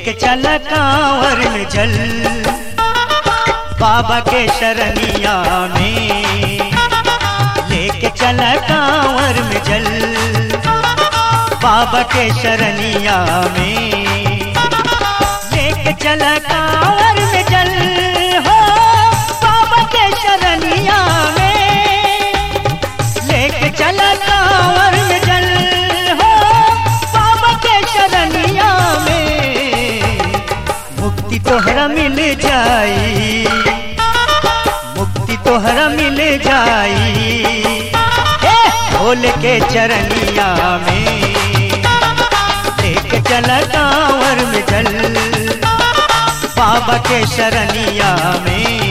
लेके चला कांवर में जल बाबा के शरणिया में, लेके चला कांवर में जल बाबा के शरणिया में, लेके चला कांवर में जल हो बाबा के शरणिया में, लेके चला कांवर में जल हो बाबा के शरणिया में। मुक्ति तोहरा मिल जाई, मुक्ति तोहरा मिल जाई भोले के चरणिया में, लेके चला कांवर में जल बाबा के शरणिया में।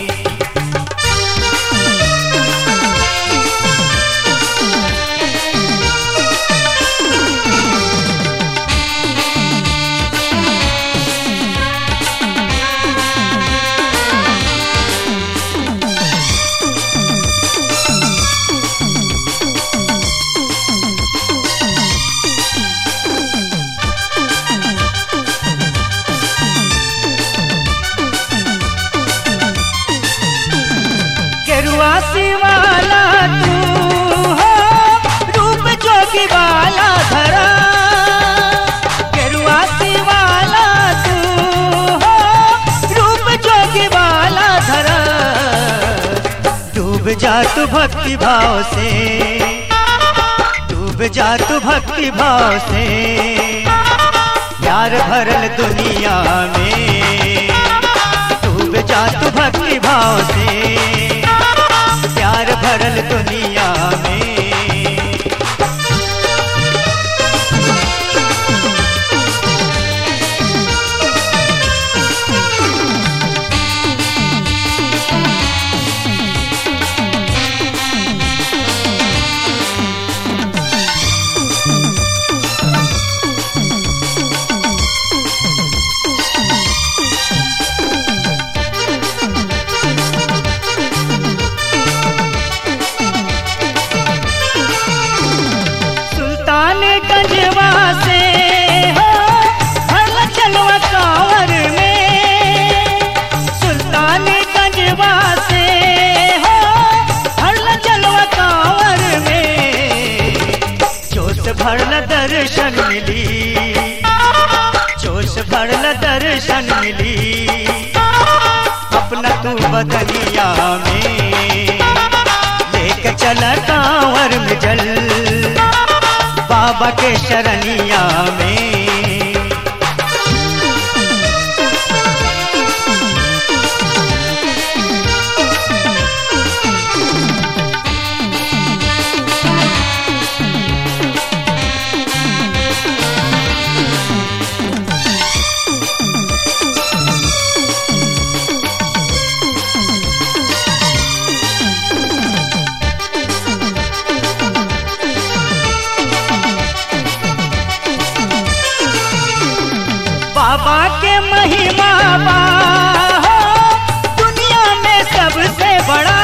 वासी वाला तू हो रूप जोगी वाला धरा, गेरुआसी वाला तू हो रूप जोगी वाला धरा। डूब जा तू भक्ति भाव से, डूब जा तू भक्ति भाव से प्यार भरल दुनिया में, डूब जा तू भक्ति भाव से प्यार भरल दुनिया में। गंजवा से हो भरला चलवा कांवर में, सुल्तान गंजवा से हो भरला चलवा कांवर में। जोश भरला दर्शन मिली, जोश भरला दर्शन मिली अपना तू बदनिया में, लेके चला कांवर में जल बाबा के शरणिया में। बाबा के महिमा बा हो दुनिया में सबसे बड़ा,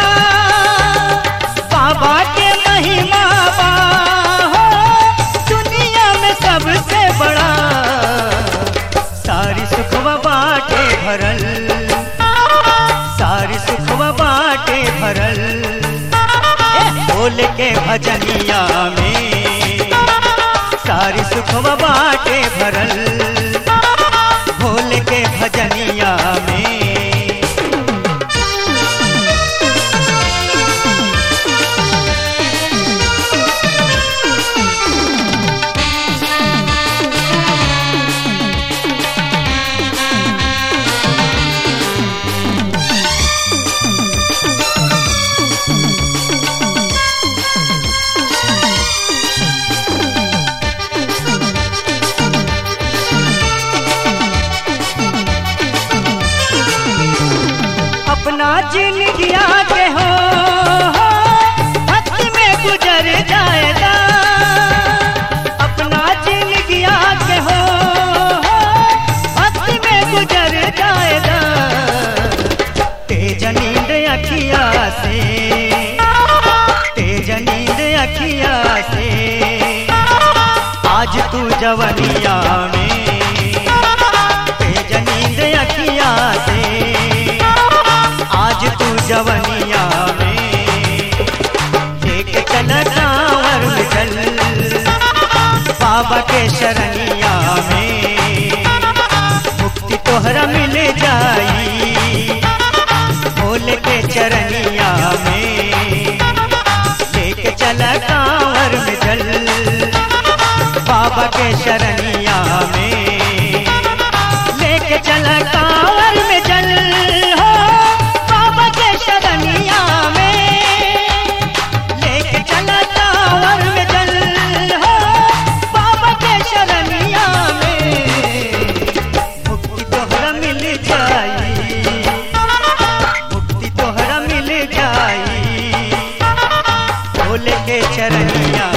बाबा के महिमा बा हो दुनिया में सबसे बड़ा। सारी सुखवा बाटे भरल, सारी सुखवा बाटे भरल भोले के भजनिया में, सारी सुखवा बाटे भरल भोले के भजनिया में। अपना जिंदगिया के हो भक्ति में गुजर जाएगा, अपना जिंदगिया के हो भक्ति में गुजर जाएगा। तेज नींद अखिया से, तेज नींद अखिया से आज तू जवनिया में, जवनिया में। लेके चल कांवर में चल बाबा के शरणिया में। मुक्ति तोहरा मिल जाई भोले के चरणिया में। लेके चल कांवर में चल बाबा के शरणिया में। लेके चल कांवर में चल हो बाबा के शरणिया में। लेके चल कांवर में चल हो बाबा के शरणिया में। मुक्ति तोहरा मिल जाई मुक्ति तोहरा मिल जाई भोले के चरणिया